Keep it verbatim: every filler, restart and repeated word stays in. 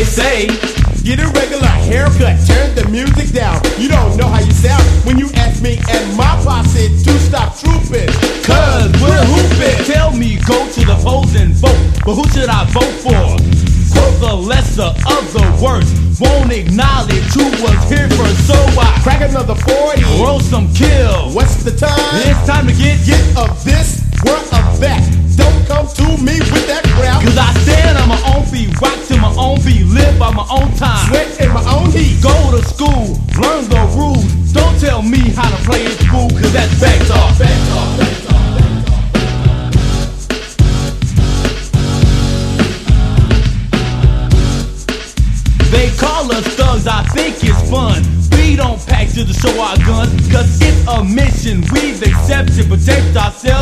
say, get a regular haircut, turn the music down. You don't know how you sound when you ask me and my posse to stop trooping. cause we're hooping. Tell me, go to the polls and vote, but who should I vote for? For the lesser of the worst, won't acknowledge who was here first, so I Crack another forty, roll some kill. what's the time? It's time to get Get of this, work of that. Don't come to me with that crap. Cause I stand on my own feet, rock to my own beat, live by my own time. Sweat in my own heat. Go to school, learn the rules. Don't tell me how to play it cool, cause that's back talk. Back talk, back talk. They call us thugs, I think it's fun. We don't pack to the show our guns, cause it's a mission. We've accepted, protect ourselves.